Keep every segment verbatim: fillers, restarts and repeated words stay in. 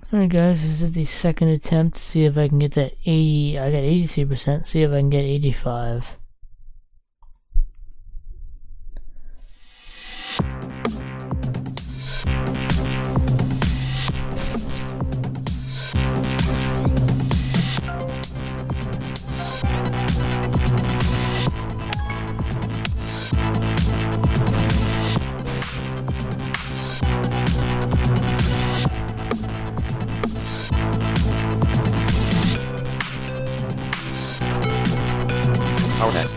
Alright guys, this is the second attempt to see if I can get that eighty, I got eighty-three percent, see if I can get eighty-five. Power test.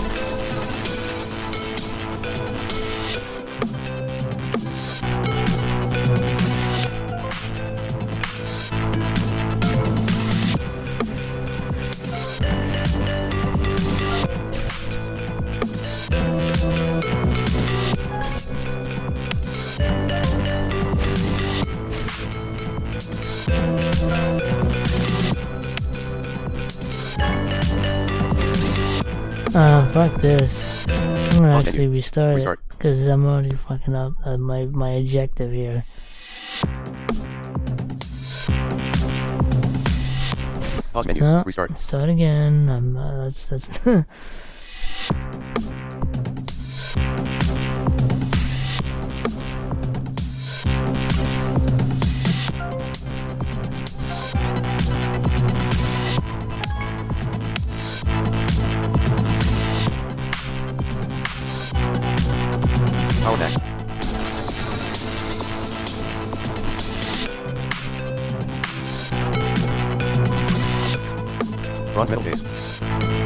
Uh, fuck this. I'm gonna Pause actually menu. restart, Restart. it, because I'm already fucking up uh, my, my objective here. Pause menu. No, Restart. start again. I'm, uh, that's, that's Power test. Bronze medal case.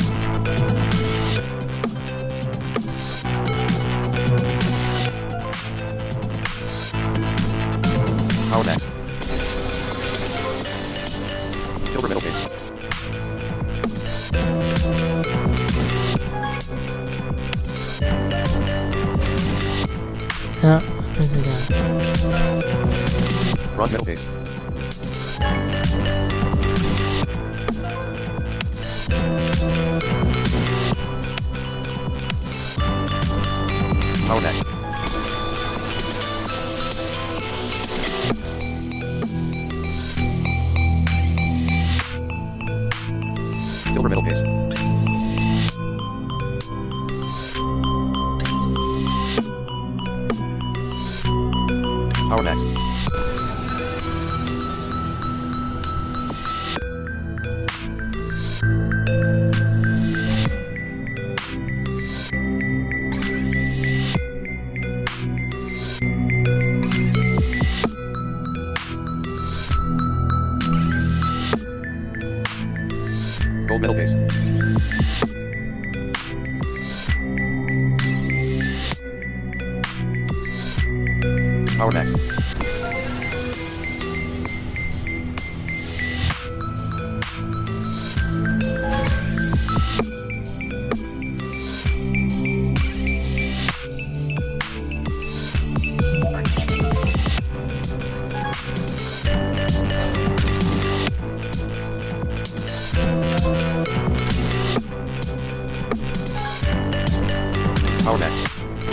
Power max. Silver medal case. no, this is it. Bronze medal case. Power max. Silver medal case. Power max. Gold medal case. Power max. Power max.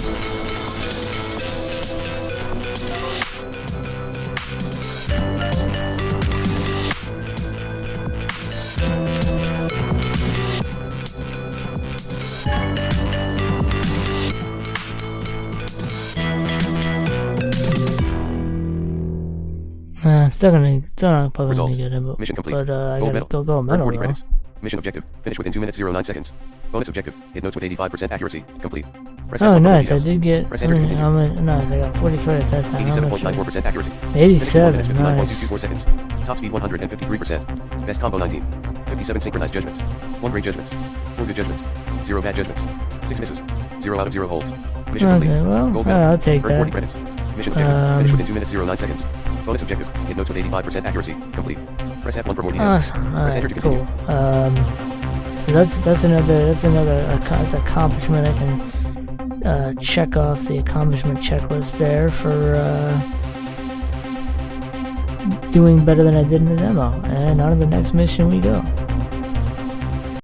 Uh, I'm still gonna, still not probably gonna Results. get it, but, Mission complete. but uh, I Gold gotta medal. go, go Earn medal forty though. credits. Mission objective. Finish within two minutes zero nine seconds. Bonus objective. Hit notes with eighty-five percent accuracy. Complete. Press F Oh one for more nice, I details. did get, Press I enter to mean, continue. how many, nice, I got forty credits that time. eighty-seven How point much? nine four percent accuracy. eighty-seven, fifty-one minutes, fifty-nine point two two nice. four seconds. Top speed one hundred fifty-three percent. Best combo nineteen. fifty-seven synchronized judgments. one great judgments. four good judgments. zero bad judgments. six misses. zero out of zero holds. Mission Okay, complete. well, Gold uh, medal. I'll take Earn forty that. credits. Mission objective. Um, Finish within two minutes zero nine seconds. Bonus objective. Hit notes with eighty-five percent accuracy. Complete. Press F one for more details. Awesome. Press enter Alright, to continue. cool. Um, so that's that's another that's another ac- that's accomplishment I can uh, check off the accomplishment checklist there for uh, doing better than I did in the demo. And on to the next mission we go.